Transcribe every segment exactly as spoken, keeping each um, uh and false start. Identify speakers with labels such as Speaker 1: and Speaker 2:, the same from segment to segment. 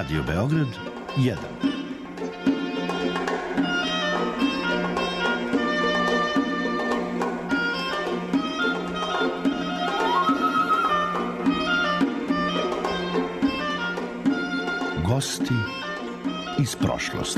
Speaker 1: Radio Beograd jedan. Gosti iz prošlosti.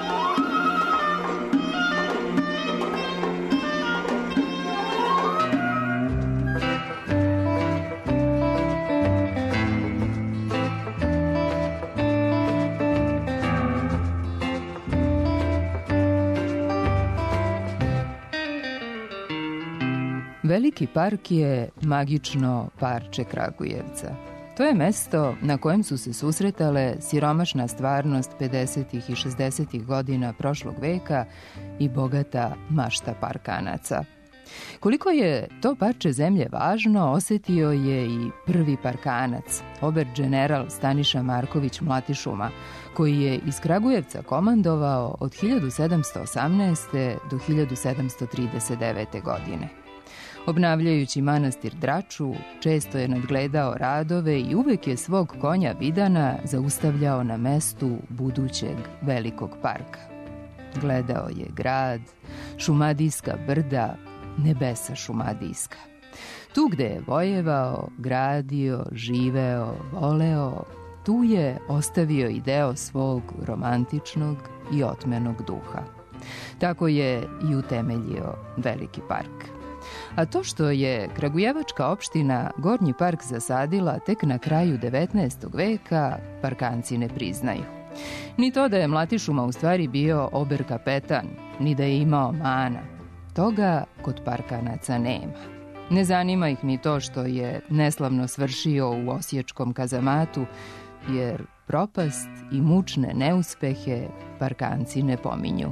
Speaker 2: Veliki park je magično parče Kragujevca. To je mesto na kojem su se susretale siromašna stvarnost pedesetih i šezdesetih godina prošlog veka i bogata mašta parkanaca. Koliko je to parče zemlje važno, osetio je i prvi parkanac, ober-đeneral Staniša Marković Mlatišuma, koji je iz Kragujevca komandovao od hiljadu sedamsto osamnaeste. do hiljadu sedamsto trideset devete. godine. Obnavljajući manastir Draču, često je nadgledao radove i uvek je svog konja Vidana zaustavljao na mestu budućeg velikog parka. Gledao je grad, šumadijska brda, nebesa šumadijska. Tu gde je vojevao, gradio, živeo, voleo, tu je ostavio i deo svog romantičnog i otmenog duha. Tako je i utemeljio veliki park. A to što je kragujevačka opština Gornji park zasadila tek na kraju devetnaestog veka, parkanci ne priznaju. Ni to da je Mlatišuma u stvari bio ober kapetan, ni da je imao mana. Toga kod parkanaca nema. Ne zanima ih ni to što je neslavno svršio u osječkom kazamatu, jer propast i mučne neuspehe parkanci ne pominju.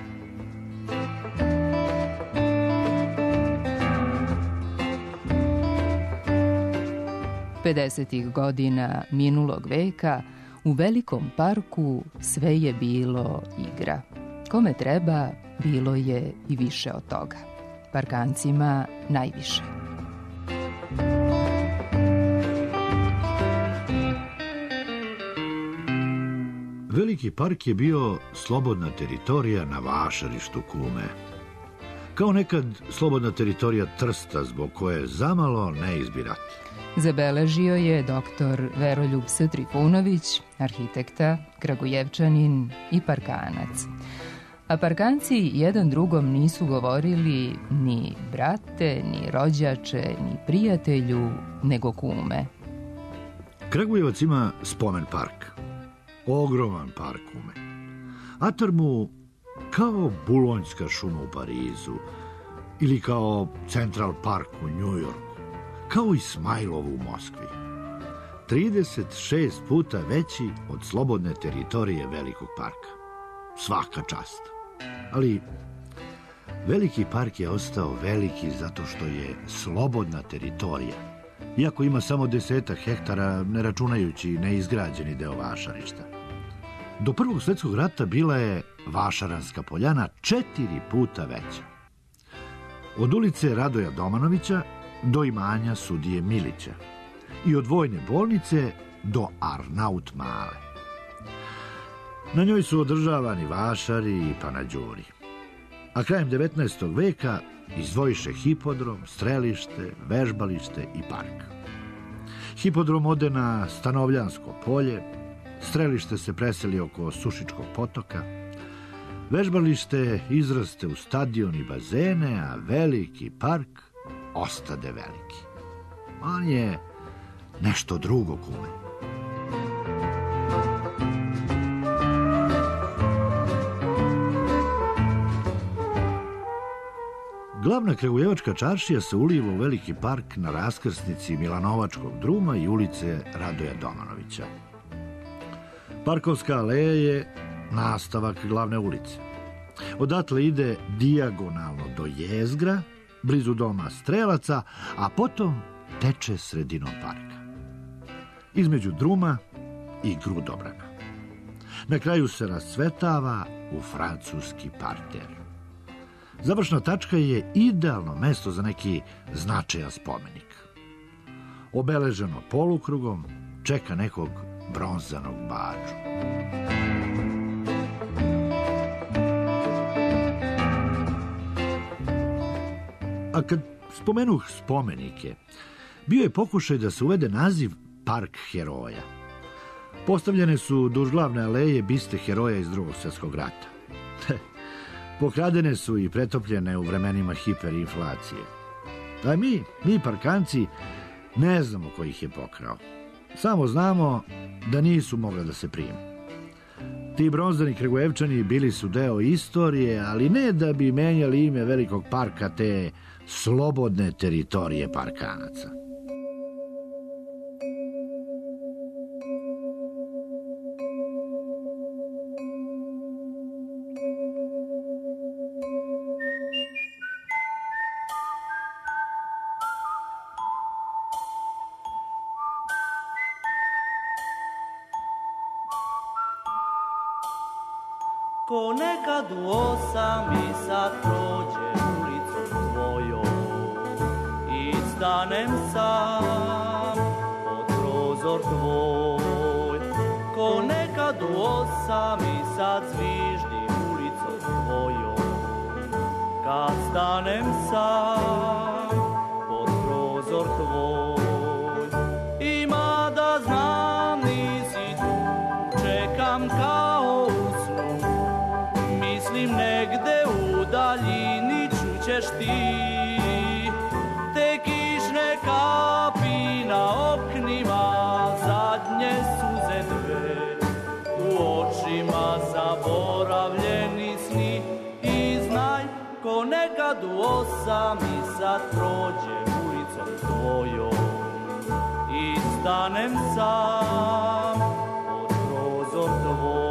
Speaker 2: pedesetih godina minulog veka u velikom parku sve je bilo igra. Kome treba, bilo je i više od toga. Parkancima najviše.
Speaker 1: Veliki park je bio slobodna teritorija na vašarištu Kume. Kao nekad slobodna teritorija Trsta, zbog koje zamalo ne izbirat.
Speaker 2: Zabeležio je doktor Veroljub S. Trifunović, arhitekta, kragujevčanin i parkanac. A parkanci jedan drugom nisu govorili ni brate, ni rođače, ni prijatelju, nego kume.
Speaker 1: Kragujevac ima spomen park. Ogroman park Kume. Atar mu kao Bulonjska šuma u Parizu ili kao Central Park u Njujorku, kao i Smajlovu u Moskvi. trideset šest puta veći od slobodne teritorije velikog parka. Svaka čast. Ali veliki park je ostao veliki zato što je slobodna teritorija. Iako ima samo desetak hektara, ne računajući neizgrađeni deo vašarišta. Do Prvog svjetskog rata bila je Vašaranska poljana četiri puta veća. Od ulice Radoja Domanovića do imanja sudije Milića i od vojne bolnice do Arnaut Male. Na njoj su održavani vašari i panađuri. A krajem devetnaestog veka izdvojiše hipodrom, strelište, vežbalište i park. Hipodrom ode na Stanovljansko polje, strelište se preseli oko Sušičkog potoka, vežbalište izraste u stadion i bazene, a veliki park ostade veliki. On je nešto drugo, Kume. Glavna kragujevačka čaršija se uliva u veliki park na raskrsnici Milanovačkog druma i ulice Radoja Domanovića. Parkovska aleja je nastavak glavne ulice. Odatle ide dijagonalno do jezgra, blizu doma Strelaca, a potom teče sredinom parka. Između druma i Grudobrana. Na kraju se rascvetava u francuski parter. Završna tačka je idealno mesto za neki značajan spomenik. Obeleženo polukrugom čeka nekog bronzanog baču. A kad spomenuh spomenike, bio je pokušaj da se uvede naziv Park heroja. Postavljene su duž glavne aleje biste heroja iz Drugog svjetskog rata. Pokradene su i pretopljene u vremenima hiperinflacije. A mi, mi parkanci, ne znamo ko ih je pokrao. Samo znamo da nisu mogli da se prime. Ti bronzani Kragujevčani bili su deo istorije, ali ne da bi menjali ime velikog parka te slobodne teritorije parkanaca.
Speaker 3: Ko nekad u osam i sad prođe ulicom tvojom i stanem sam pod prozor tvoj. Ko nekad u osam i sad zviždi ulicom tvojom kad stanem sam pod prozor tvoj. Ima da znam nisi tu, čekam kao mislim negde u daljini čućeš ti te kišne kapi na oknima, zadnje suze dve u očima, zaboravljeni sni. I znaj ko nekad u osam i sad prođe ulicom tvojom i stanem sam pod prozor tvoj.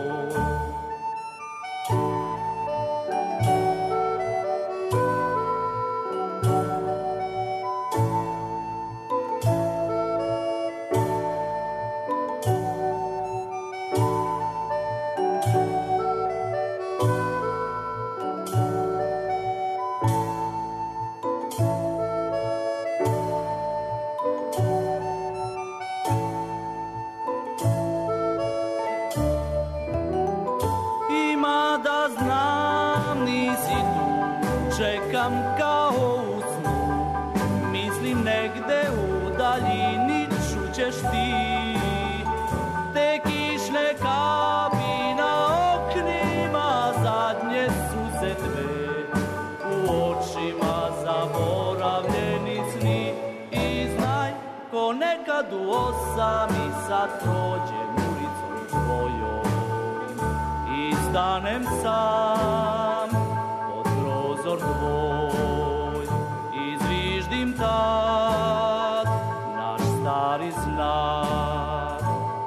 Speaker 3: Čekam kao u snu, mislim negde u daljini čućeš ti te kišne kapi na oknima, zadnje suze dve u očima, zaboravljeni sni. I znaj ko nekad u osam i sad prođem ulicom tvojom i stanem sam prozor tvoj i zviždim tad naš stari znak.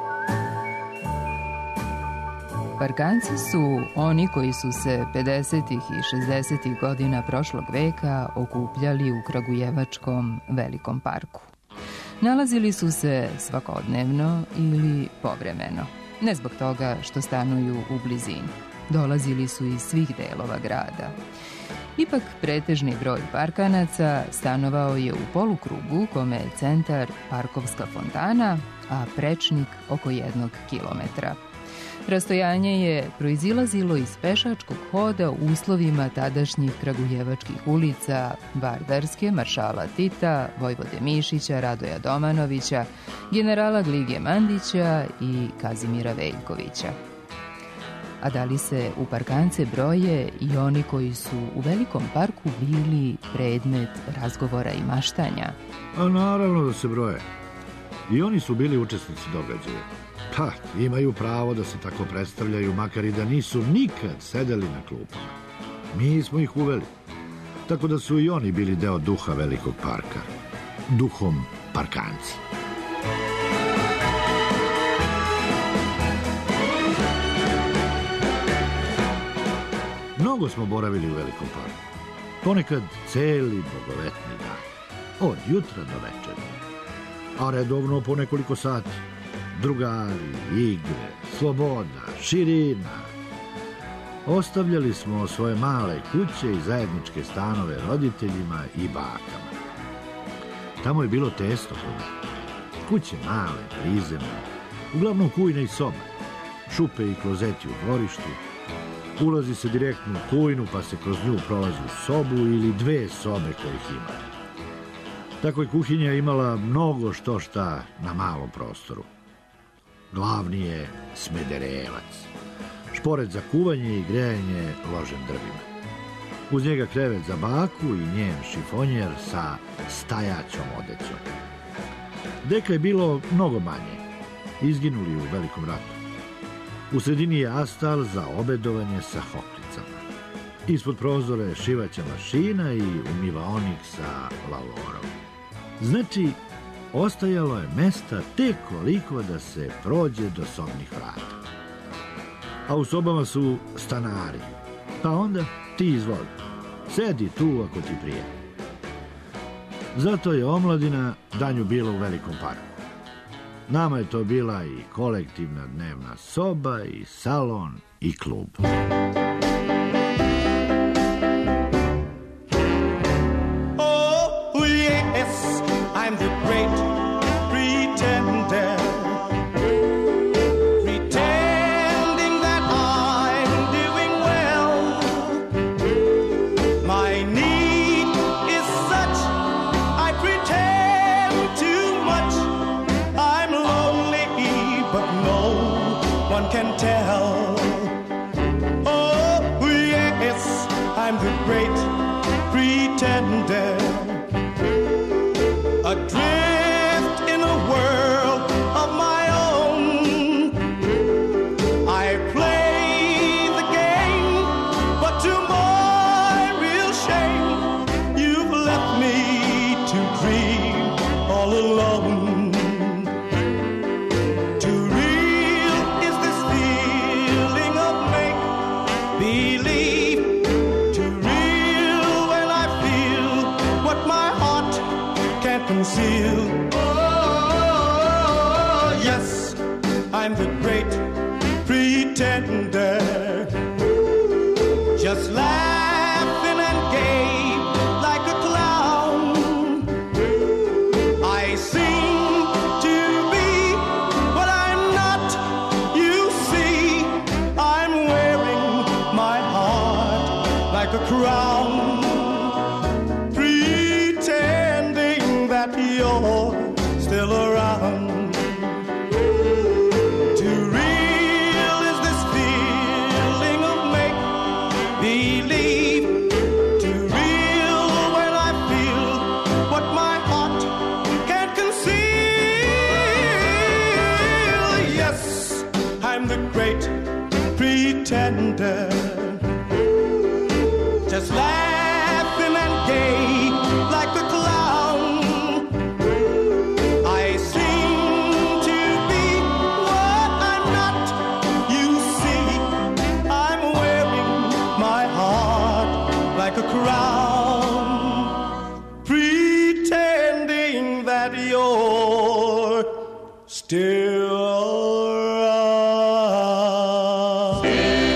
Speaker 2: Parkanci su oni koji su se pedesetih i šezdesetih godina prošlog veka okupljali u Kragujevačkom velikom parku. Nalazili su se svakodnevno ili povremeno, ne zbog toga što stanuju u blizini. Dolazili su iz svih delova grada. Ipak pretežni broj parkanaca stanovao je u polukrugu kome je centar parkovska fontana, a prečnik oko jednog kilometra. Rastojanje je proizilazilo iz pešačkog hoda u uslovima tadašnjih kragujevačkih ulica Vardarske, Maršala Tita, Vojvode Mišića, Radoja Domanovića, generala Glige Mandića i Kazimira Veljkovića. A da li se u parkance broje i oni koji su u velikom parku bili predmet razgovora i maštanja?
Speaker 1: A naravno da se broje. I oni su bili učesnici događaja. Pa, imaju pravo da se tako predstavljaju, makar i da nisu nikad sedeli na klupama. Mi smo ih uveli. Tako da su i oni bili deo duha velikog parka. Duhom parkanci. Mnogo smo boravili u velikom parku. Ponekad celi bogovetni dan. Od jutra do večeri. A redovno po nekoliko sati. Drugari, igre, sloboda, širina. Ostavljali smo svoje male kuće i zajedničke stanove roditeljima i bakama. Tamo je bilo tesno. Kuće male, prizemne, Uglavnom kujne i sobe, šupe i klozeti u dvorištu. Ulazi se direktno u kujnu, pa se kroz nju prolazi u sobu ili dve sobe kojih ima. Tako je kuhinja imala mnogo što šta na malom prostoru. Glavni je smederevac, šporet za kuvanje i grejanje ložem drvima. Uz njega krevet za baku i njen šifonjer sa stajaćom odećom. Deka je bilo mnogo manje, izginuli u Velikom ratu. U sredini je astal za obedovanje sa hoklicama. Ispod prozora je šivaća mašina i umivaonik sa lavorom. Znači, ostajalo je mesta tek koliko da se prođe do sobnih vrata. A u sobama su stanari. Pa onda ti izvoli. Sedi tu ako ti prije. Zato je omladina danju bila u Velikom parku. Nama je to bila i kolektivna dnevna soba, i salon, i klub.
Speaker 4: Oh, yes, I'm the great pretender. Pretending that I'm doing well. My need is such, I pretend too much. I'm lonely, but no one can tell. Oh, yes, I'm the great pretender. Adrift in a world of my own. I play the game, but to my real shame, you've left me to dream all alone. Too real is this feeling of make-believe. Too real when I feel what my heart can't conceal. Oh, yes, I'm the great pretender. Just laughing and gay like a clown. I seem to be what I'm not. You see, I'm wearing my heart like a crown. Pretending that you're still around. Too real is this feeling of make-believe. Too real when I feel what my heart can't conceal. Yes, I'm the great pretender. Just laughing and gay like a clown. I seem to be what I'm not. You see, I'm wearing my heart like a crown. Pretending that you're still around.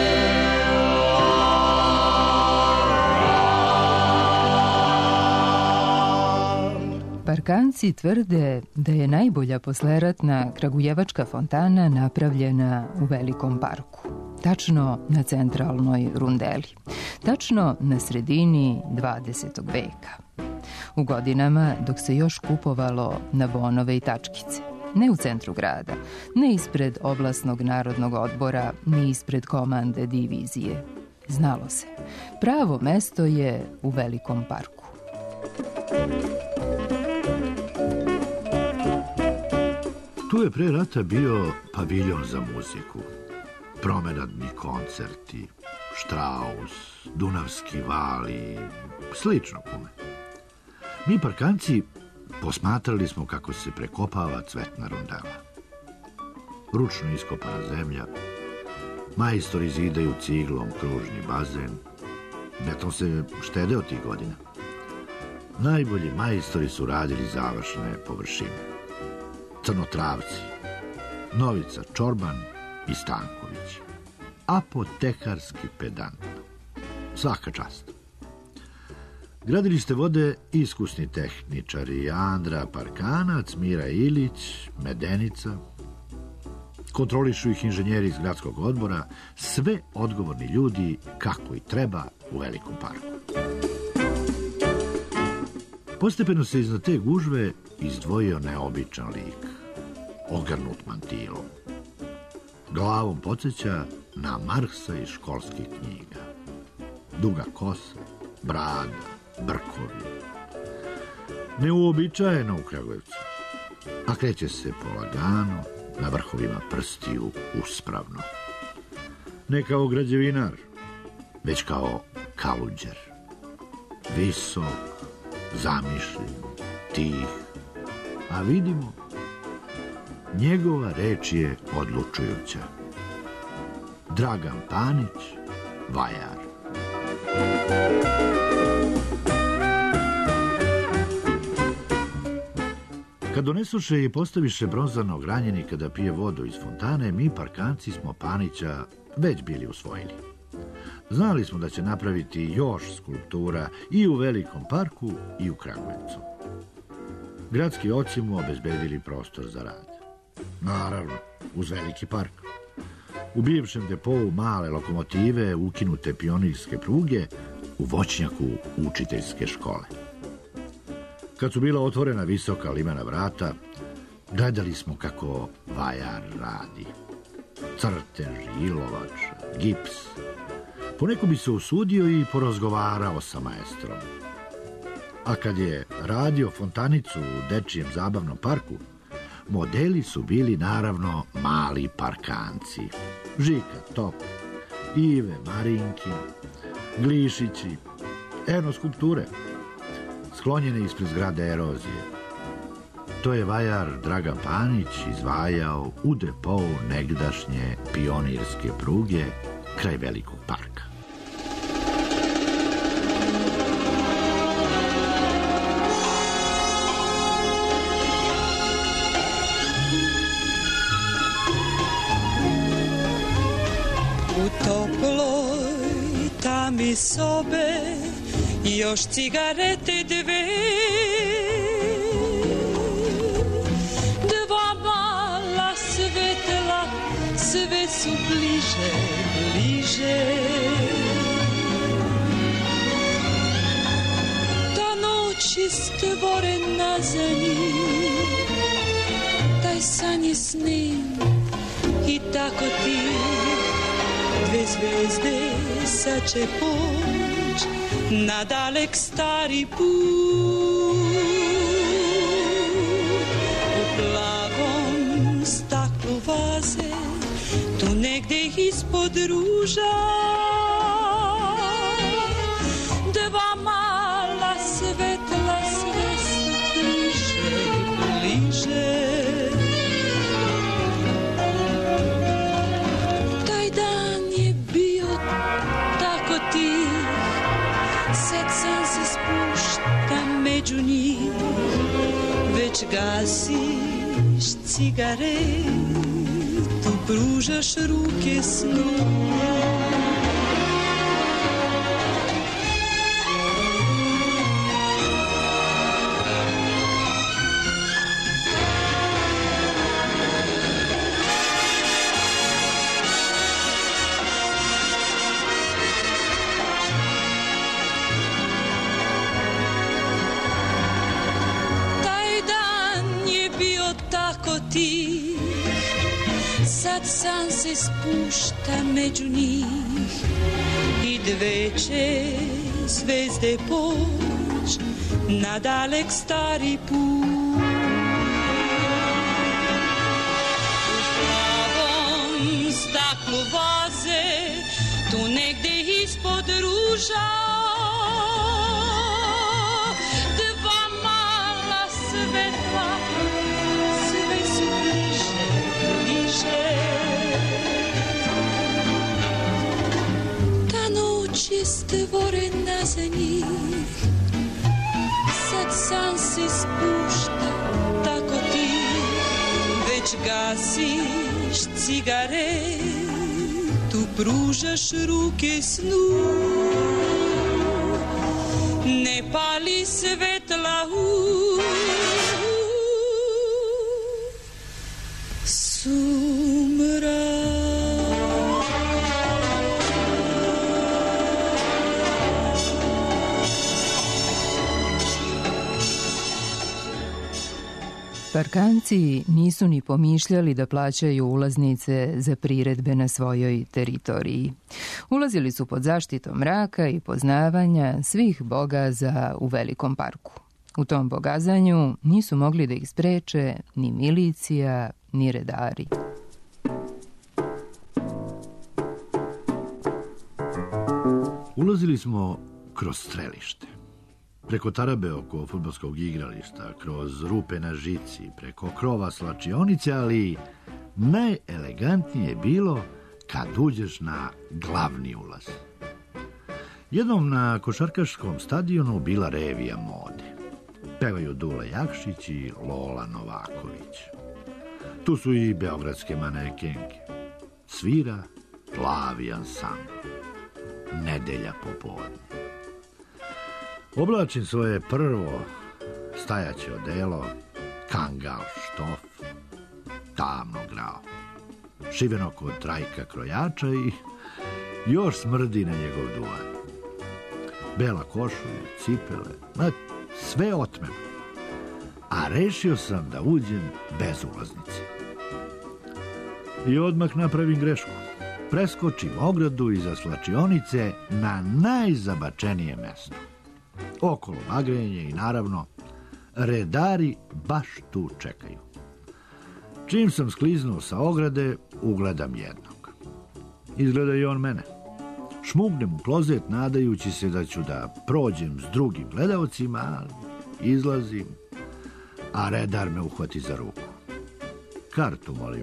Speaker 2: Parkanci tvrde da je najbolja posleratna kragujevačka fontana napravljena u Velikom parku. Tačno na centralnoj rundeli. Tačno na sredini dvadesetog veka. U godinama dok se još kupovalo na bonove i tačkice. Ne u centru grada, ne ispred oblasnog narodnog odbora, ni ispred komande divizije. Znalo se. Pravo mesto je u Velikom parku.
Speaker 1: Tu je pre rata bio paviljon za muziku, promenadni koncerti, Štraus, Dunavski val i slično kume. Mi parkanci posmatrali smo kako se prekopava cvetna rundela. Ručno iskopana zemlja, majstori zidaju ciglom kružni bazen, beton se štedeo tih godina. Najbolji majstori su radili završne površine. Crnotravci, Novica Čorban i Stanković. Apotekarski pedantno. Svaka čast. Gradilište vode iskusni tehničari Andra Parkanac, Mira Ilić, Medenica. kontrolišu ih inženjeri iz gradskog odbora, sve odgovorni ljudi kako i treba u velikom parku. Postepeno se iznad te gužve izdvojio neobičan lik, ogrnut mantilom. Glavom podsjeća na Marksa iz školskih knjiga. Duga kosa, brada, brkovi. Neuobičajeno u Kragujevcu, a kreće se polagano, na vrhovima prstiju uspravno. Ne kao građevinar, već kao kaluđer. Visok, zamišljen, tih, a vidimo, njegova reč je odlučujuća. Dragan Panić, vajar. Kad donesuše i postaviše bronzanog ranjenika da pije vodu iz fontane, mi parkanci smo Panića već bili usvojili. Znali smo da će napraviti još skulptura i u velikom parku i u Kragujevcu. Gradski oci mu obezbedili prostor za rad. Naravno, uz veliki park. U bivšem depovu male lokomotive, ukinute pionirske pruge, u voćnjaku učiteljske škole. Kad su bila otvorena visoka limena vrata, gledali smo kako vajar radi. Crtež, ilovač, gips. Poneko bi se usudio i porazgovarao sa maestrom. A kad je radio fontanicu u dečijem zabavnom parku, modeli su bili naravno mali parkanci. Žika Top, Ive Marinki, Glišići, eno skulpture, sklonjene ispred zgrade erozije. To je vajar Dragan Panić izvajao u depou negdašnje pionirske pruge kraj velikog parka.
Speaker 5: U toploj tami sobe još cigarete dve, dva mala svetla, sve su bliže, bliže. Ta noć je stvorena za njih, taj san je snim i tako ti. Dve zvezde sad će poć na dalek stari put. U plavom staklu vaze, tu negde ispod ruža, dva mala svetla sve su bliže, bliže. Među njih već gasiš cigaretu, pružaš ruke snu. Sad san se spušta među njih i dve će zvezde poć na dalek stari put. U plavom staklu vaze, tu negde ispod ruža, dva mala svetla, sve su bliže, bliže. Ta noć je stvorena za njih, sad san se spušta, tako ti već gasiš cigaretu, pružaš ruke snu. Ne pali svetla u sumrak.
Speaker 2: Parkanci nisu ni pomišljali da plaćaju ulaznice za priredbe na svojoj teritoriji. Ulazili su pod zaštitom mraka i poznavanja svih bogaza u velikom parku. U tom bogazanju nisu mogli da ih spreče ni milicija, ni redari.
Speaker 1: Ulazili smo kroz strelište, preko tarabe oko fudbalskog igrališta, kroz rupe na žici, preko krova slačionice, ali najelegantnije je bilo kad uđeš na glavni ulaz. Jednom na košarkaškom stadionu bila revija mode. Pevaju Dule Jakšić i Lola Novaković. Tu su i beogradske manekenke. Svira plavi ansambl. Nedelja popodne. Oblačim svoje prvo stajaće odelo, kangal štof, tamno grao, šiveno kod Trajka krojača i još smrdi na njegov duvan. Bela košulja, cipele, ma sve otmeno. A rešio sam da uđem bez ulaznice. I odmah napravim grešku. Preskočim ogradu iza slačionice na najzabačenije mesto. Okolo magrenje i naravno redari baš tu čekaju. Čim sam skliznuo sa ograde, ugledam jednog. Izgleda i on mene. Šmugnem u klozet nadajući se da ću da prođem s drugim gledaocima, ali izlazim, a redar me uhvati za ruku. Kartu, molim.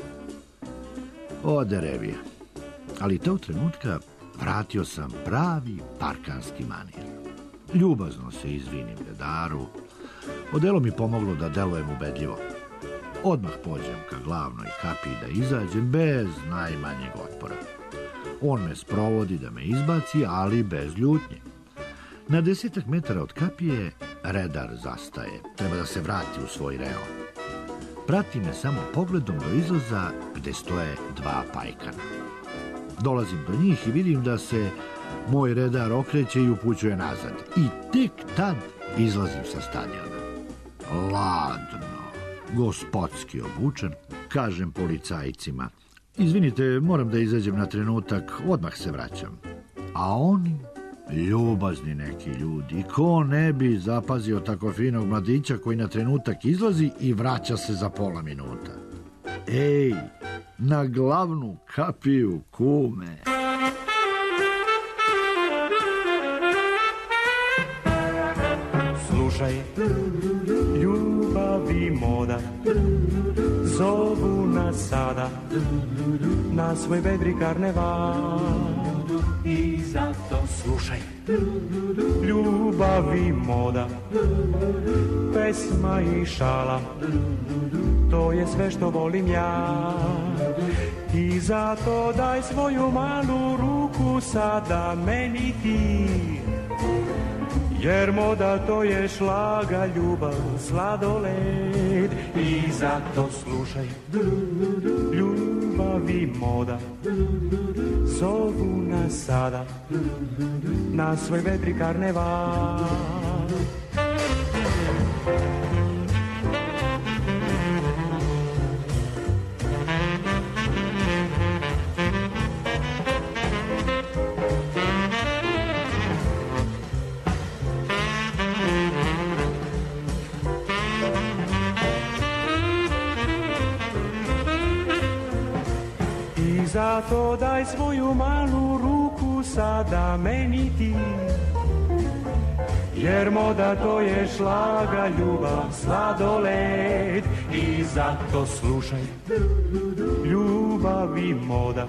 Speaker 1: Ode revija. Ali tog trenutka vratio sam pravi parkanski manir. Ljubazno se izvinim redaru. Odelo mi pomoglo da delujem ubedljivo. Odmah pođem ka glavnoj kapiji da izađem bez najmanjeg otpora. On me sprovodi da me izbaci, ali bez ljutnje. Na desetak metara od kapije redar zastaje. Treba da se vrati u svoj reon. Prati me samo pogledom do izlaza gde stoje dva pajkana. Dolazim do njih i vidim da se moj redar okreće i upućuje nazad. I tek tad izlazim sa stadiona. Ladno, gospodski obučen, kažem policajcima. Izvinite, moram da izađem na trenutak, odmah se vraćam. A oni, ljubazni neki ljudi, ko ne bi zapazio tako finog mladića koji na trenutak izlazi i vraća se za pola minuta. Ej, na glavnu kapiju, kume.
Speaker 4: Slušaj, ljubav i moda zovu nas sada na svoj vedri karneval. I zato slušaj, ljubav i moda, pesma i šala, to je sve što volim ja. I zato daj svoju malu ruku sada meni ti, jer moda to je šlaga, ljubav, sladoled. I zato slušaj, ljubav i moda zovu nas sada na svoj vedri karneval. Zato daj svoju malu ruku sada meni ti, jer moda to je šlaga, ljubav, sladoled. I zato slušaj, ljubav i moda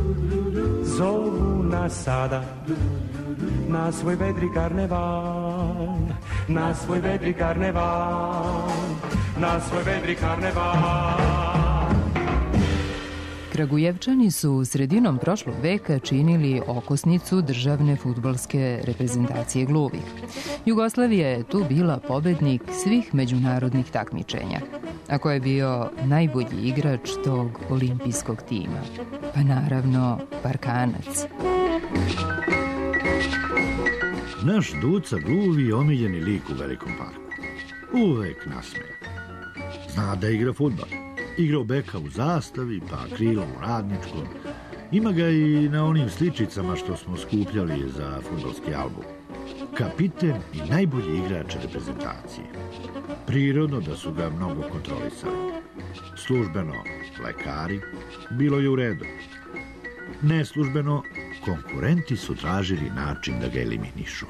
Speaker 4: zovu nas sada na svoj vedri karneval, na svoj vedri karneval, na svoj vedri karneval.
Speaker 2: Kragujevčani su sredinom prošlog veka činili okosnicu državne fudbalske reprezentacije gluvih. Jugoslavija je tu bila pobednik svih međunarodnih takmičenja. A ko je bio najbolji igrač tog olimpijskog tima? Pa naravno, Parkanac.
Speaker 1: Naš Duca Gluvi je omiljeni lik u velikom parku. Uvek nasmejan. Zna da igra fudbal. Igrao beka u Zastavi, pa krilo u Radničkom. Ima ga i na onim sličicama što smo skupljali za fudbalski album. Kapiten i najbolji igrač reprezentacije. Prirodno da su ga mnogo kontrolisali. Službeno lekari, bilo je u redu. Neslužbeno, konkurenti su tražili način da ga eliminišu.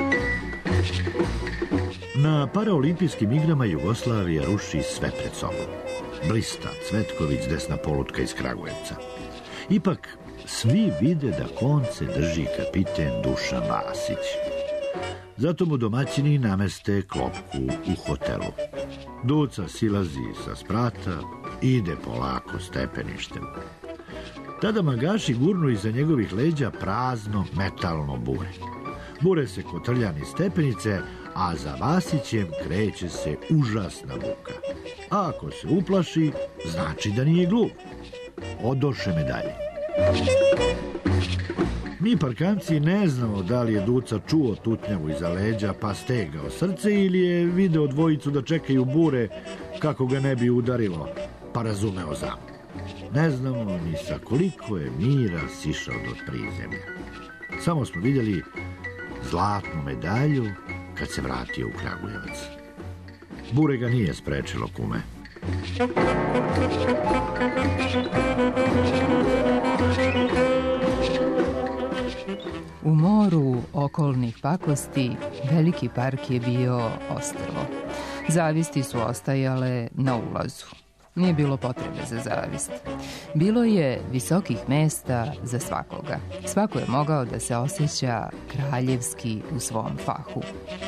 Speaker 1: Na paraolimpijskim igrama Jugoslavija ruši sve pred sobom. Blista, Cvetković, desna polutka iz Kragujevca. Ipak, svi vide da konce drži kapiten Dušan Vasić. Zato mu domaćini nameste klopku u hotelu. Duca silazi sa sprata i ide polako stepeništem. Tada magaši gurnu iza njegovih leđa prazno metalno bure. Bure se kotrlja niz stepenice, a za Vasićem kreće se užasna buka. A ako se uplaši, znači da nije glup. Odoše medalje. Mi parkanci ne znamo da li je Duca čuo tutnjavu iza leđa pa stegao srce ili je video dvojicu da čekaju bure kako ga ne bi udarilo, pa razumeo zamku. Ne znamo ni sa koliko je mira sišao do prizemlja. Samo smo vidjeli zlatnu medalju kad se vratio u Kragujevac. Bure ga nije sprečilo, kume.
Speaker 2: U moru okolnih pakosti veliki park je bio ostrvo. Zavisti su ostajale na ulazu. Nije bilo potrebe za zavist. Bilo je visokih mesta za svakoga. Svako je mogao da se osjeća kraljevski u svom fahu.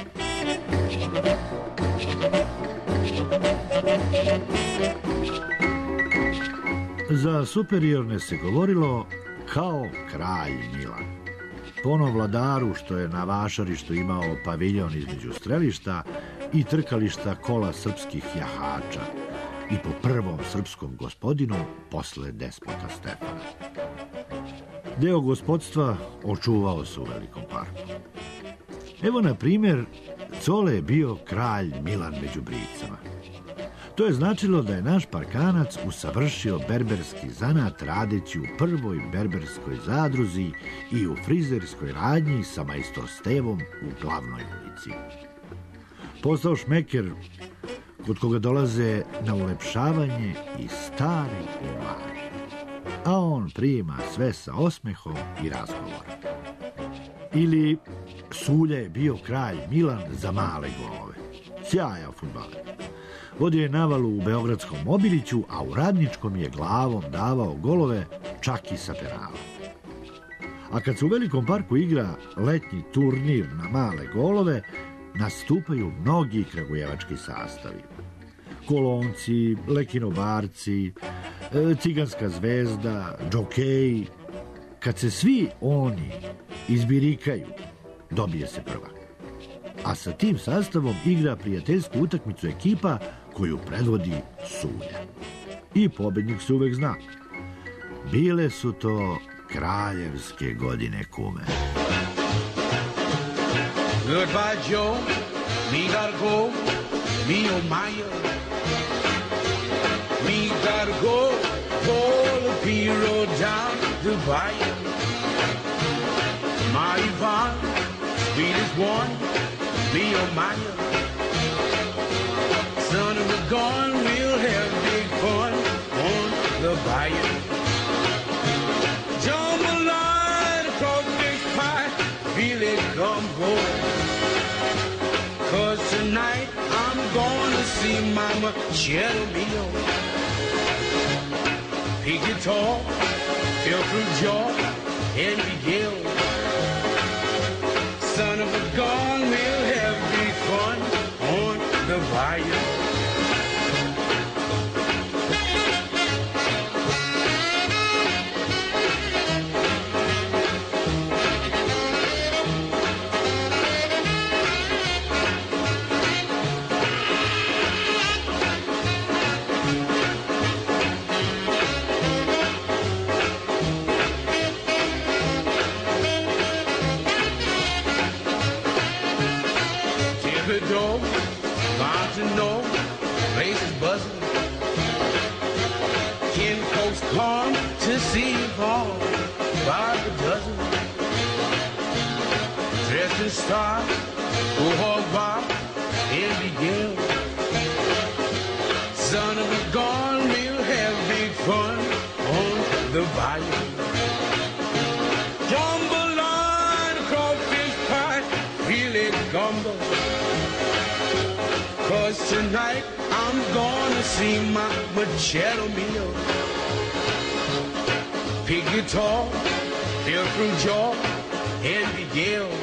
Speaker 1: Za superiorne se govorilo kao kralj Milan. Po onom vladaru što je na vašarištu imao paviljon između strelišta i trkališta kola srpskih jahača i po prvom srpskom gospodinu posle despota Stefana. Deo gospodstva očuvao se u velikom parku. Evo, na primjer, Cole je bio kralj Milan među bricama. To je značilo da je naš parkanac usavršio berberski zanat radeći u prvoj berberskoj zadruzi i u frizerskoj radnji sa majstor Stevom u glavnoj ulici. Postao šmeker kod koga dolaze na ulepšavanje i stari i mladi. A on prima sve sa osmehom i razgovorom. Ili Sulja je bio kralj Milan za male golove. Sjajan fudbaler. Vodio je navalu u beogradskom Mobiliću, a u Radničkom je glavom davao golove čak i sa penala. A kad se u velikom parku igra letnji turnir na male golove, nastupaju mnogi kragujevački sastavi. Kolonci, lekinobarci, ciganska zvezda, džokeji. Kad se svi oni izbirikaju, dobije se prvak. A sa tim sastavom igra prijateljsku utakmicu ekipa koju predvodi Sulja. I pobednik se uvek zna. Bile su to kraljevske godine, kume.
Speaker 6: Goodbye, Joe. Me gotta go. Me oh my. Me gotta go. Pull the P-road down to Bayou. My Yvonne, sweetest one. Me oh my. Son of a gun, we'll have big fun on the bayou. Jambalaya across this pie, feel it come boy. Cause tonight I'm gonna see Mama Cherubino. Piggy talk, feel through jaw, and Miguel. Son of a gun, we'll have big fun on the bayou. dozen. Ten folks come to see Paul by the dozen. Dressed in style, who hog bar, every girl. Son of a gun, we'll have big fun on the bayou. Jambalaya, crawfish pie, really gumbo. Cause tonight I'm gonna see my Machado Mio. Pig guitar, Bill from jaw, Andy Gale.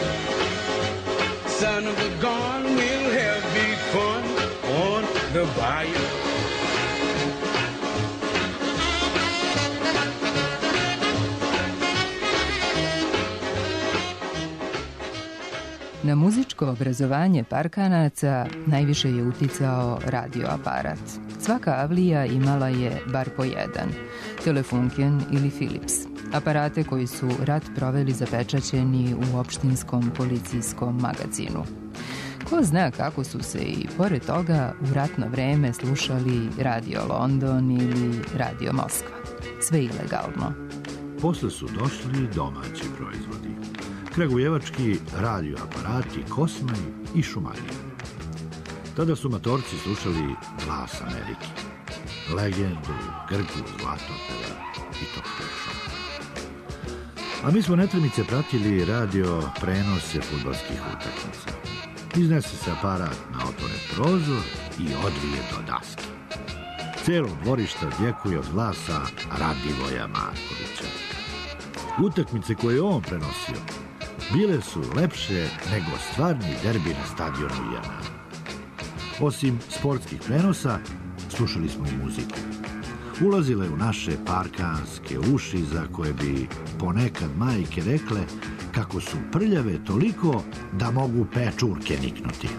Speaker 6: Son of a gun, we'll have big fun on the bayou.
Speaker 2: Na muzičko obrazovanje Parkanaca najviše je uticao radioaparat. Svaka avlija imala je bar po jedan, Telefunken ili Philips, aparate koji su rat proveli zapečaćeni u opštinskom policijskom magazinu. Ko zna kako su se i pored toga u ratno vreme slušali Radio London ili Radio Moskva. Sve ilegalno.
Speaker 1: Posle su došli domaći proizvodi. Kragujevački radioaparati Kosmaj i Šumadija. Tada su matorci slušali Glas Amerike, legendu, Grgu Zlatopera i Topšuša. A mi smo netremice pratili radio prenose fudbalskih utakmica. Iznese se aparat na otvoren prozor i odvije do daske. Celo dvorište odjekuje od glasa Radivoja Markovića. Utakmice koje je on prenosio bile su lepše nego stvarni derbi na stadionu Jana. Osim sportskih prenosa, slušali smo i muziku. Ulazile u naše parkanske uši za koje bi ponekad majke rekle kako su prljave toliko da mogu pečurke niknuti.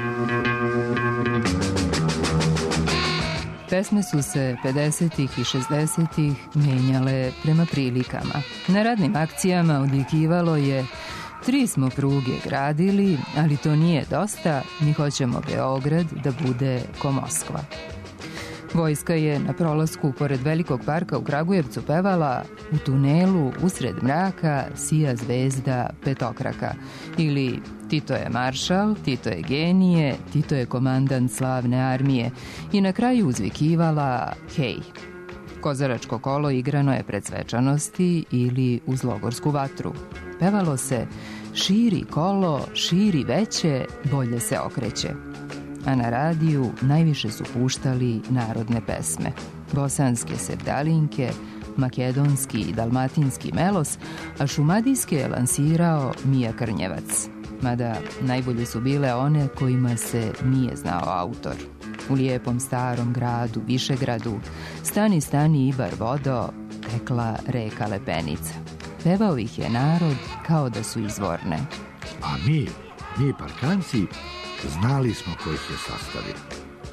Speaker 2: Pesme su se pedesetih i šezdesetih menjale prema prilikama. Na radnim akcijama odjekivalo je: tri smo pruge gradili, ali to nije dosta, mi hoćemo Beograd da bude ko Moskva. Vojska je na prolasku pored Velikog parka u Kragujevcu pevala: u tunelu usred mraka sija zvezda petokraka, ili Tito je maršal, Tito je genije, Tito je komandant slavne armije, i na kraju uzvikivala: hej. Kozaračko kolo igrano je pred svečanosti ili uz logorsku vatru. Pevalo se: širi kolo, širi veće, bolje se okreće. A na radiju najviše su puštali narodne pesme. Bosanske sevdalinke, makedonski i dalmatinski melos, a šumadijske je lansirao Mija Krnjevac. Mada najbolje su bile one kojima se nije znao autor. U lijepom starom gradu, Višegradu, stani, stani Ibar vodo, tekla reka Lepenica. Pevao ih je narod kao da su izvorne.
Speaker 1: A mi, mi Parkanci, znali smo ko ih je sastavio.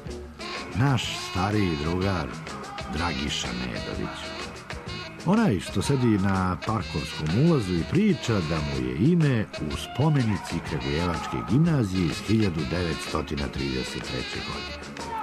Speaker 1: Naš stariji drugar, Dragiša Nedović. Onaj što sedi na parkovskom ulazu i priča da mu je ime u spomenici Kragujevačke gimnazije iz hiljadu devetsto trideset treće. godine.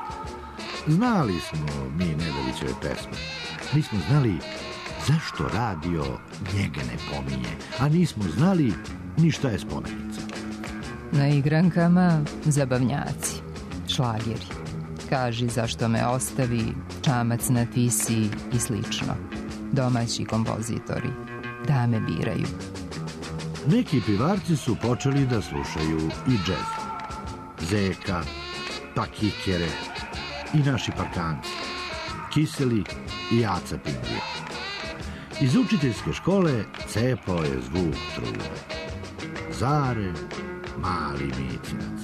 Speaker 1: Znali smo mi Nedovićeve pesme. Mi smo znali zašto radio njega ne pominje, a nismo znali ni šta je spomenica.
Speaker 2: Na igrankama zabavnjaci, šlageri, kaži zašto me ostavi, čamac na tisi i slično. Domaći kompozitori, dame biraju.
Speaker 1: Neki pivarci su počeli da slušaju i džez. Zeka, pa Kikere i naši Parkanci, Kiseli i Aca Pingvije. Iz učiteljske škole cepao je zvuk trube. Zare, mali micinac.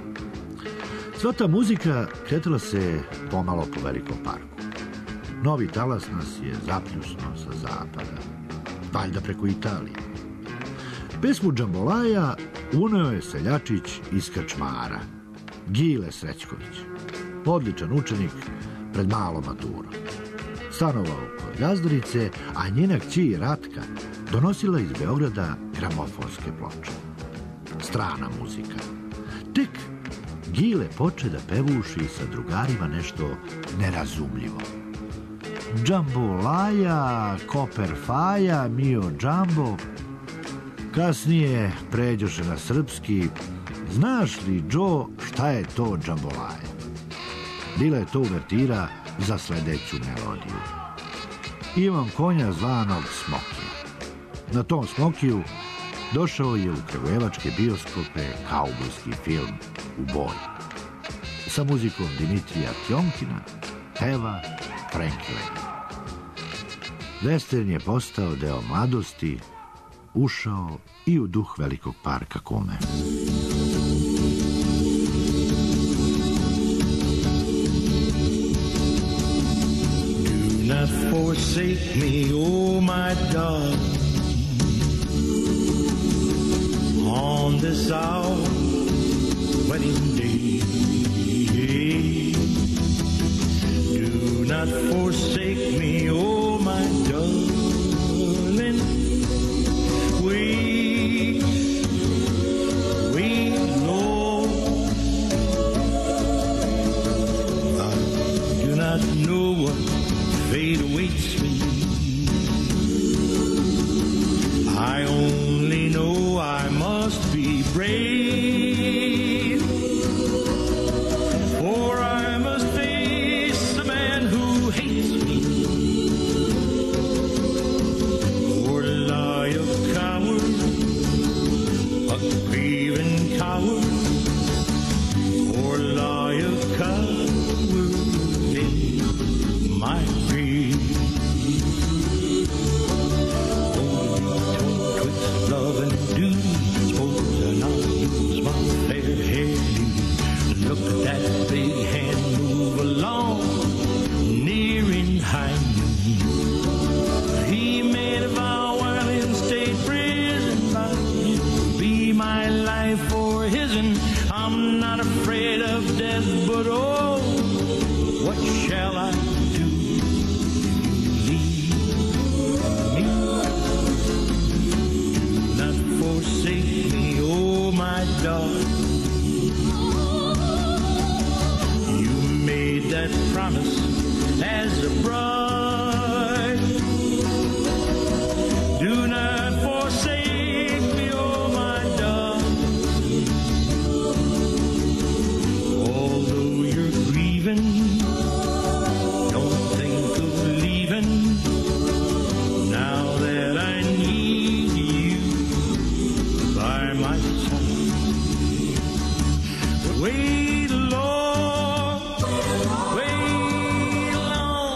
Speaker 1: Sva ta muzika kretala se pomalo po Velikom parku. Novi talas nas je zapljusno sa zapada, valjda preko Italije. Pesmu Džambolaja uneo je seljačić iz Kačmara, Gile Srećković, odličan učenik pred malom maturom. Stanovao kod gazdarice, a njena kći Ratka donosila iz Beograda gramofonske ploče. Strana muzika. Tek Gile poče da pevuši sa drugarima nešto nerazumljivo. Džambolaja, Koper Faja, Mio Džambo. Kasnije pređoše na srpski. Znaš li, Joe, šta je to džambolaja? Bila je to uvertira za sledeću melodiju. Imam konja zvanog Smokija. Na tom Smokiju došao je u kragujevačke bioskope kaubojski film U boj. Sa muzikom Dimitrija Tjonkina peva Frank Lane. Western je postao deo mladosti, ušao i u duh velikog parka Kume.
Speaker 6: Do not forsake me, oh my dog, on this our wedding day. Do not forsake me, oh my darling. We, we know I do not know what fate awaits me. I only know I must be brave, for I must face a man who hates me, or lie a coward, a craven coward, or lie a coward in my grave. Love and duty, suppose I not use my fair hairdo. Look at that big hand move along, near in high noon. He made a vow while in state prison, but it'll be my life for his, and I'm not afraid of death, but oh, what shall I do if you leave me? Forsake me, oh my darling. You made that promise as a bride. Do not forsake me, oh my darling. Although you're grieving, don't think of leaving. Now that I need you by my side. Wait long, wait long,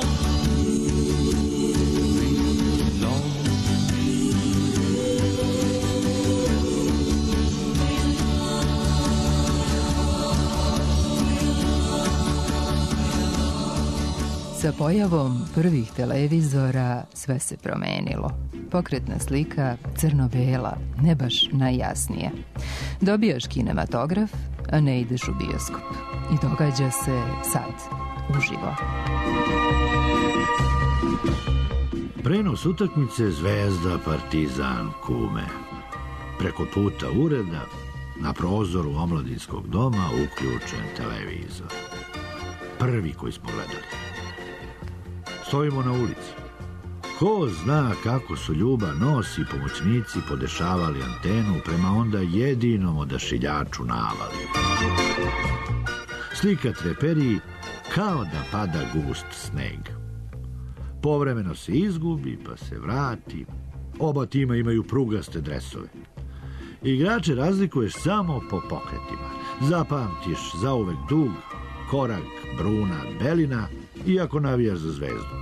Speaker 6: wait long.
Speaker 2: Sa pojavom prvih televizora sve se promenilo. Pokretna slika, crno-bela, ne baš najjasnije. Dobijaš kinematograf, a ne ideš u bioskop. I događa se sad, uživo.
Speaker 1: Prenos utakmice Zvezda Partizan Kume. Preko puta ureda, na prozoru omladinskog doma, uključen televizor. Prvi koji smo gledali. Stojimo na ulici. Ko zna kako su Ljuba Nos i pomoćnici podešavali antenu prema onda jedinom odašiljaču navali. Slika treperi kao da pada gust sneg. Povremeno se izgubi, pa se vrati. Oba tima imaju prugaste dresove. Igrače razlikuješ samo po pokretima. Zapamtiš zauvek dug, korak Bruna Belina, iako navijaš za Zvezdu.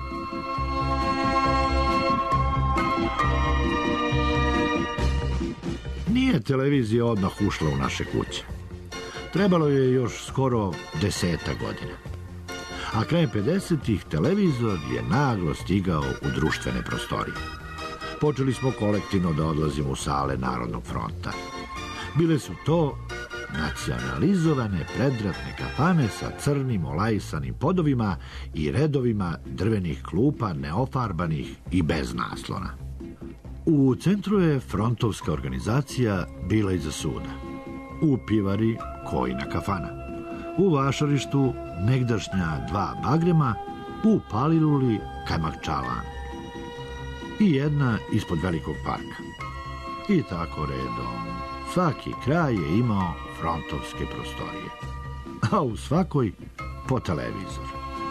Speaker 1: Nije televizija odmah ušla u naše kuće. Trebalo je još skoro deseta godina. A krajem pedesetih televizor je naglo stigao u društvene prostorije. Počeli smo kolektivno da odlazimo u sale Narodnog fronta. Bile su to nacionalizovane predratne kafane sa crnim olajsanim podovima i redovima drvenih klupa neofarbanih i bez naslona. U centru je frontovska organizacija bila iza suda. U pivari Kojina kafana. U vašarištu negdašnja dva bagrema, u paliluli kajmak čalan i jedna ispod velikog parka. I tako redom. Svaki kraj je imao frontovske prostorije, a u svakoj po televizor.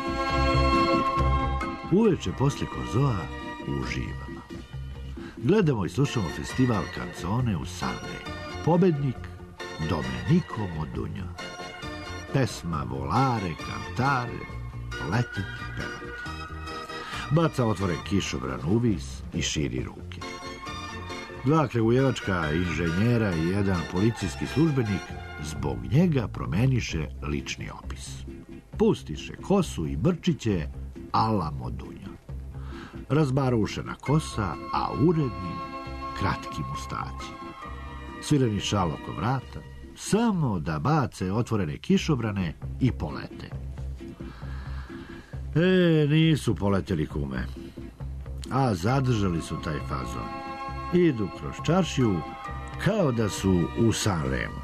Speaker 1: Uveče posle kozoa uživamo. Gledamo i slušamo festival kancone u Sanremu. Pobednik Domenico Modugno. Pesma volare, kantare, leteti, pevati. Baca otvoren kišobran uvis i širi ruke. Dva kragujevačka inženjera i jedan policijski službenik zbog njega promeniše lični opis. Pustiše kosu i brčiće ala Modugno. Razbarušena kosa, a uredni, kratki mustaći. Svireni šal oko vrata, samo da bace otvorene kišobrane i polete. E, nisu poleteli, kume, a zadržali su taj fazon. Idu kroz čaršiju kao da su u Sanremu.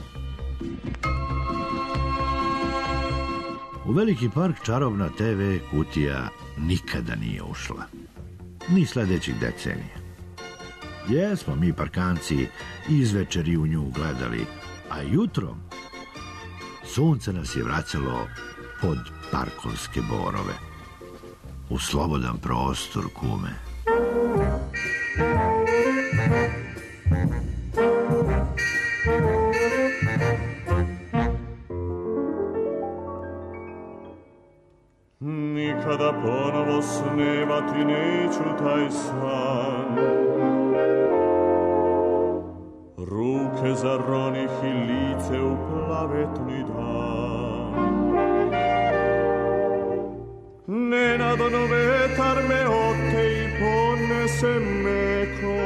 Speaker 1: U veliki park čarobna te ve kutija nikada nije ušla. Ni sledećih decenija. Jesmo mi parkanci izvečeri u nju gledali, a jutrom sunce nas je vraćalo pod parkovske borove. U slobodan prostor, kume.
Speaker 7: Nikada ponovo snevati neću taj san. Ruke zaronih i lice u plavetni dan. Nenadano vetar me ote i ponese meko.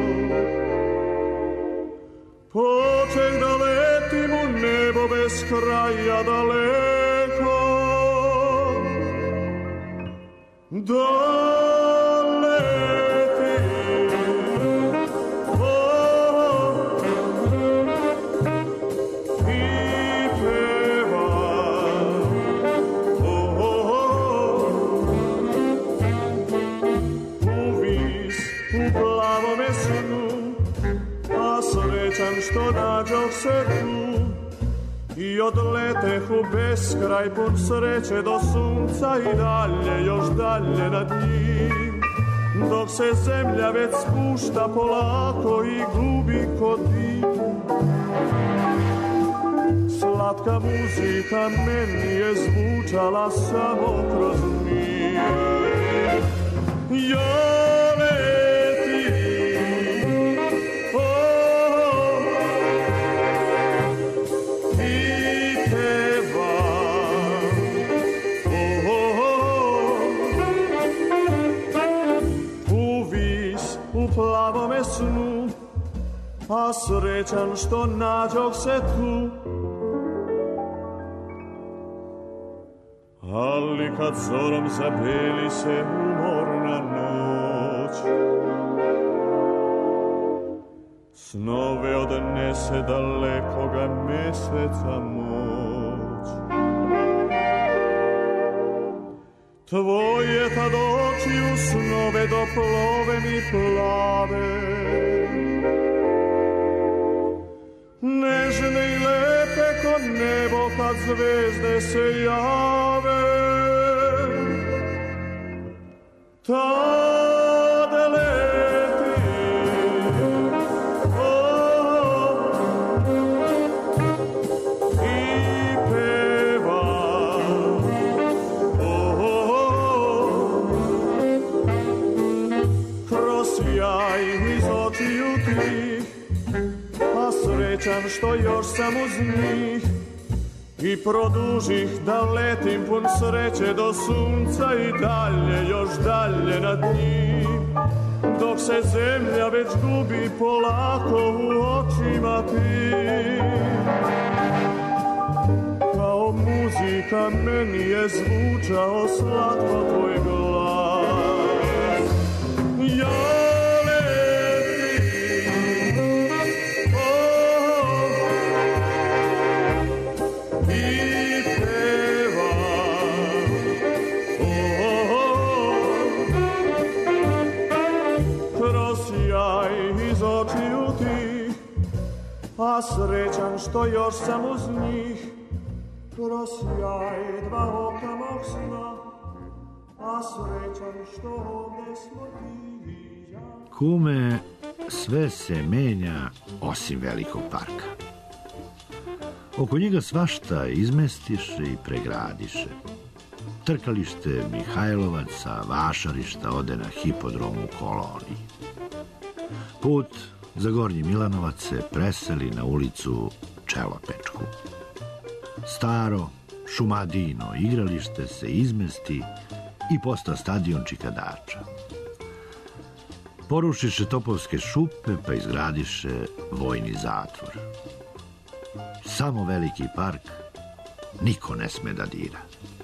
Speaker 7: Poček da letim u nebo bez kraja daleko. Da što nađoh se tu i odleteh u beskraj pun sreće do sunca i dalje, još dalje nad njim, dok se zemlja već spušta polako i gubi ko dim. Slatka muzika meni je zvučala samo kroz mir. Plavome snu, a srećan što nađoh se tu. Ali kad zorom zabeli se umorna noć, snove odnese dalekoga meseca moć. Tvoje tad oči u snove doplove mi plave, nežne i lepe ko nebo kad zvezde se jave. Tad leti, oh, i peva, sjaj iz očiju tih, a srećan što još sam uz njih i produžih da letim pun sreće do sunca i dalje, još dalje nad njim, dok se zemlja već gubi polako u očima tih. Kao muzika meni je zvučao slatko tvoj glas. Ja leti, oh, i a srećan što još sam uz njih, kroz sjaj dva oka mog sna, a srećan što ovde smo ti i ja.
Speaker 1: Kume, sve se menja osim velikog parka. Oko njega svašta izmestiše i pregradiše. Trkalište Mihajlovaca, vašarišta ode na hipodrom u Koloniji. Put za Gornji Milanovac se preseli na ulicu Čelopečku. Staro, Šumadino igralište se izmesti i posta stadion Čikadača. Porušiše Topovske šupe pa izgradiše vojni zatvor. Samo veliki park niko ne sme da dira.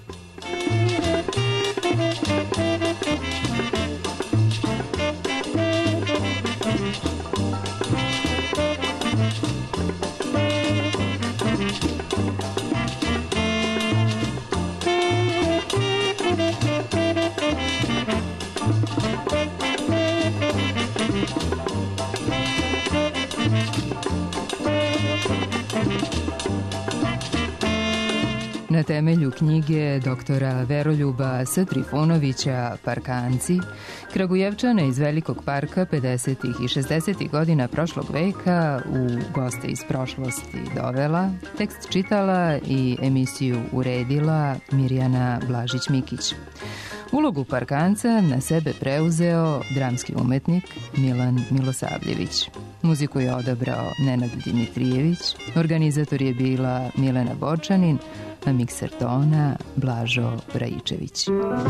Speaker 2: Na temelju knjige doktora Veroljuba S. Trifunovića Parkanci, Kragujevčane iz Velikog parka pedesetih i šezdesetih godina prošlog veka u Goste iz prošlosti dovela, tekst čitala i emisiju uredila Mirjana Blažić-Mikić. Ulogu Parkanca na sebe preuzeo dramski umetnik Milan Milosavljević. Muziku je odabrao Nenad Dimitrijević, organizator je bila Milena Borčanin, a mikser tona Blažo Brajičević.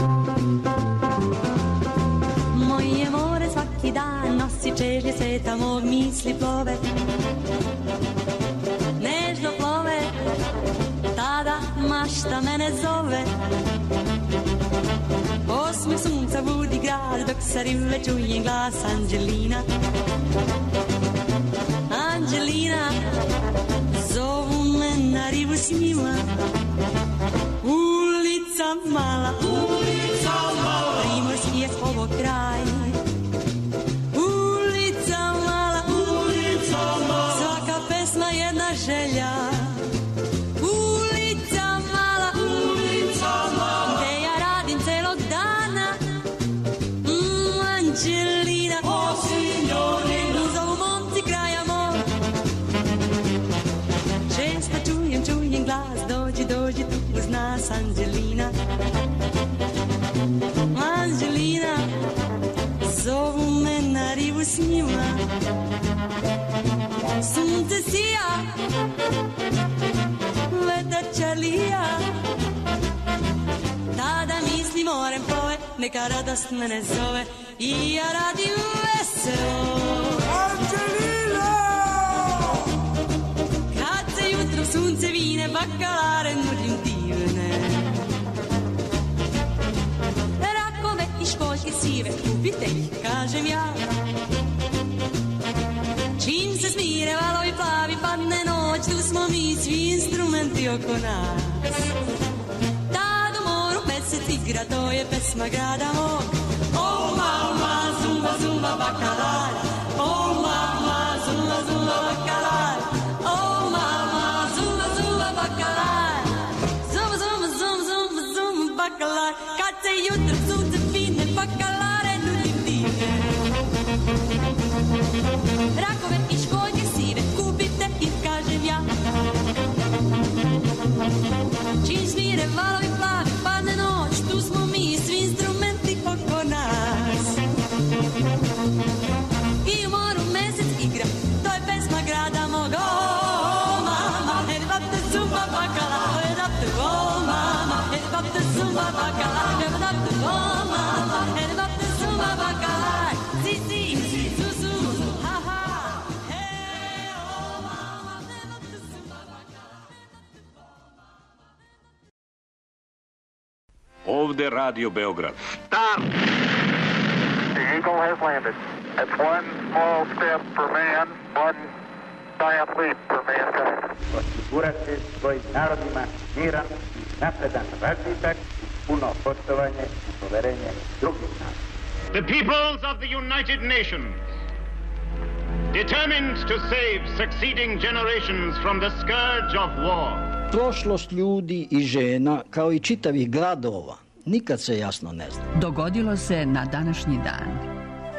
Speaker 8: Moje more svaki dan nosi čežnje sveta mog, misli plove, nežno plove, tada mašta mene zove. Osmeh sunca budi grad, dok sa rive čujem glas Anđelina. Anđelina, zovu me na rivu s njima. Ulica mala, ulica mala, primorski je ovo kraj. Ulica mala, ulica mala, svaka pesma jedna želja. Ulica mala, ulica mala, gde ja radim celog dana. Mm, Anđelina, o signorina, zovu momci kraja mog. Često čujem, čujem glas, dođi, dođi tu uz nas, Anđelina. Anđelina, zovu me na rivu s njima. Sunce sija, vetar čalija, tada misli morem plove, neka radost mene zove i ja radim veselo. Anđelina! Kad se jutro sunce vine, bakalare nudim divne. Rakove i školjke sive, kupite ih, kažem ja. Čim se smire valovi plavi, padne noć, tu smo mi svi instrumenti oko nas. Tad u moru mesec igra, to je pesma grada mog. Oh mama, zumba, zumba, bakalar. Oh mama, zumba, zumba, bakalar. Oh mama, zumba, zumba, bakalar. Zumba, zumba, zumba, zumba, zumba, bakalar. Kad se jutro sunce fine, bakalare nudim divne. Rakove i školjke sive, kupite ih, kažem ja. Čim smire valovi plavi, padne noć, tu smo mi, svi instrumenti oko nas. I u moru mesec igra, to je pesma grada mog. Oh mama, helikopter zumba bakala, helikopter, oh mama, helikopter zumba bakala, helikopter, oh mama, helikopter zumba bakala. Si, si, si, su, su, ha, ha, hey, oh mama, helikopter zumba bakala.
Speaker 9: Ovde Radio Beograd.
Speaker 10: Stop! The Eagle has landed. That's one small step for man, one giant leap for mankind.
Speaker 11: Osigurati svojim narodima miran, napredan razvitak, puno poštovanje i poverenje drugih naroda.
Speaker 12: The peoples of the United Nations
Speaker 9: determined to save succeeding generations from the scourge of war.
Speaker 12: Prošlost ljudi i žena, kao i čitavih gradova, nikad se jasno ne zna.
Speaker 13: Dogodilo se na današnji dan.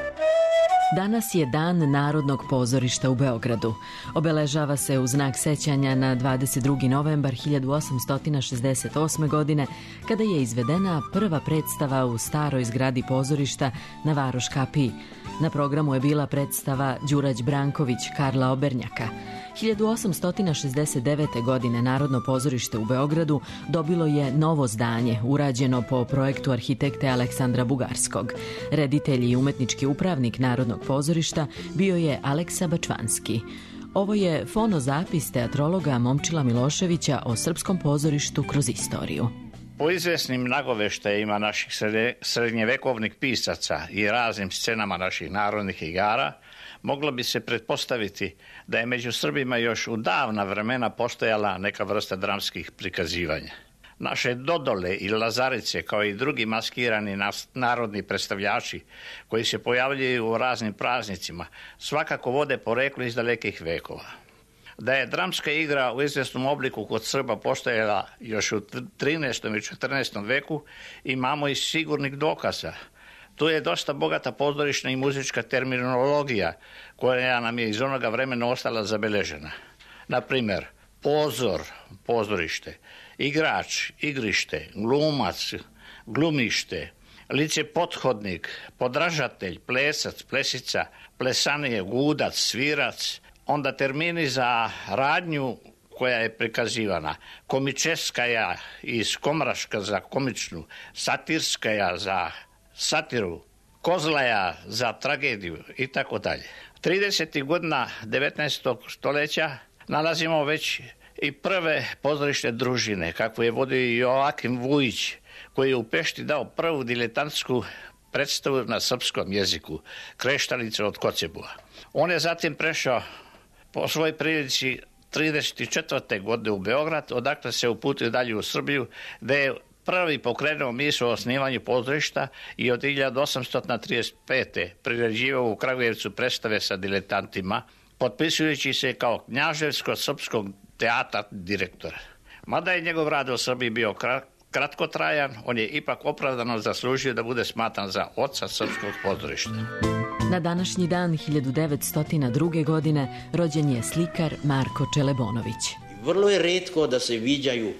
Speaker 14: Danas je Dan Narodnog pozorišta u Beogradu. Obeležava se u znak sećanja na dvadeset drugi novembar hiljadu osamsto šezdeset osme. godine, kada je izvedena prva predstava u staroj zgradi pozorišta na Varoš kapiji. Na programu je bila predstava Đurać Branković, Karla Obernjaka. hiljadu osamsto šezdeset devete. godine Narodno pozorište u Beogradu dobilo je novo zdanje, urađeno po projektu arhitekte Aleksandra Bugarskog. Reditelj i umetnički upravnik Narodnog pozorišta bio je Aleksa Bačvanski. Ovo je fonozapis teatrologa Momčila Miloševića o srpskom pozorištu kroz istoriju.
Speaker 15: Po izvesnim nagoveštajima naših srednjevekovnih pisaca i raznim scenama naših narodnih igara, moglo bi se pretpostaviti da je među Srbima još u davna vremena postojala neka vrsta dramskih prikazivanja. Naše Dodole i Lazarice, kao i drugi maskirani narodni predstavljači koji se pojavljuju u raznim praznicima, svakako vode poreklo iz dalekih vekova. Da je dramska igra u izvesnom obliku kod Srba postojala još u trinaestom i četrnaestom veku, imamo i sigurnih dokaza. Tu je dosta bogata pozorišna i muzička terminologija koja nam je iz onoga vremena ostala zabeležena. Na primjer, pozor, pozorište, igrač, igrište, glumac, glumište, lice pothodnik, podražatelj, plesac, plesica, plesanije, gudac, svirac, onda termini za radnju koja je prikazivana. Komičeskaja iz komraška za komičnu, satirskaja za satiru, kozlaja za tragediju i tako dalje. tridesetih godina devetnaestog stoljeća nalazimo već i prve pozorišne družine, kako je vodio Joakim Vujić, koji je u Pešti dao prvu diletantsku predstavu na srpskom jeziku, Kreštalica od Kocebua. On je zatim prešao po svojoj prilici trideset četvrte. godine u Beograd, odakle se uputio dalje u Srbiju, gde je prvi pokrenuo misao o osnivanju pozorišta i od hiljadu osamsto trideset pete. priređivao u Kragujevcu predstave sa diletantima, potpisujući se kao knjaževsko-srpskog teatra direktora. Mada je njegov rad u Srbiji bio kratkotrajan, on je ipak opravdano zaslužio da bude smatran za oca srpskog pozorišta.
Speaker 14: Na današnji dan hiljadu devetsto druge. godine rođen je slikar Marko Čelebonović.
Speaker 16: Vrlo je retko da se viđaju,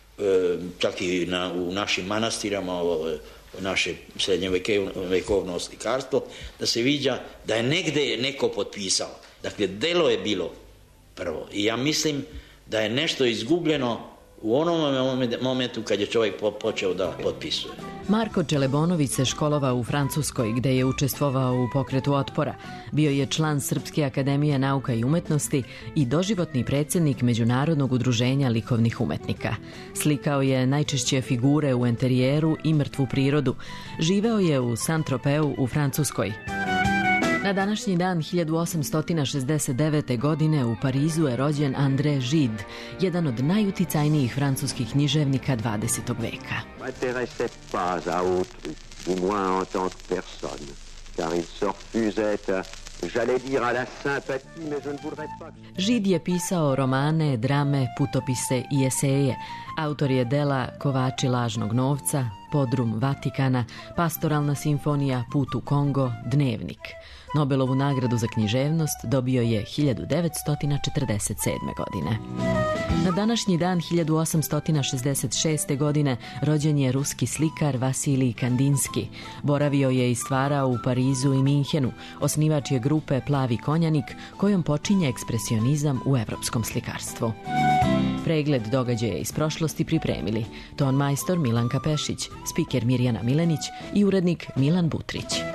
Speaker 16: čak i na, u našim manastirama, naše srednjevekovno slikarstvo, da se viđa da je negde neko potpisao. Dakle, delo je bilo prvo. I ja mislim da je nešto izgubljeno u onom momentu kad je čovjek počeo da potpisuje.
Speaker 14: Marko Čelebonović se školovao u Francuskoj, gde je učestvovao u pokretu otpora. Bio je član Srpske akademije nauka i umetnosti i doživotni predsjednik Međunarodnog udruženja likovnih umetnika. Slikao je najčešće figure u enterijeru i mrtvu prirodu. Živeo je u Saint-Tropeu u Francuskoj. Na današnji dan hiljadu osamsto šezdeset devete. godine u Parizu je rođen André Gide, jedan od najuticajnijih francuskih književnika dvadesetog veka. Gide je pisao romane, drame, putopise i eseje. Autor je dela Kovači lažnog novca, Podrum Vatikana, Pastoralna simfonija, Put u Kongo, Dnevnik. Nobelovu nagradu za književnost dobio je hiljadu devetsto četrdeset sedme. godine. Na današnji dan hiljadu osamsto šezdeset šeste. godine rođen je ruski slikar Vasilij Kandinski. Boravio je i stvarao u Parizu i Minhenu. Osnivač je grupe Plavi konjanik, kojom počinje ekspresionizam u evropskom slikarstvu. Pregled događaja iz prošlosti pripremili ton majstor Milanka Pešić, spiker Mirjana Milenić i urednik Milan Butrić.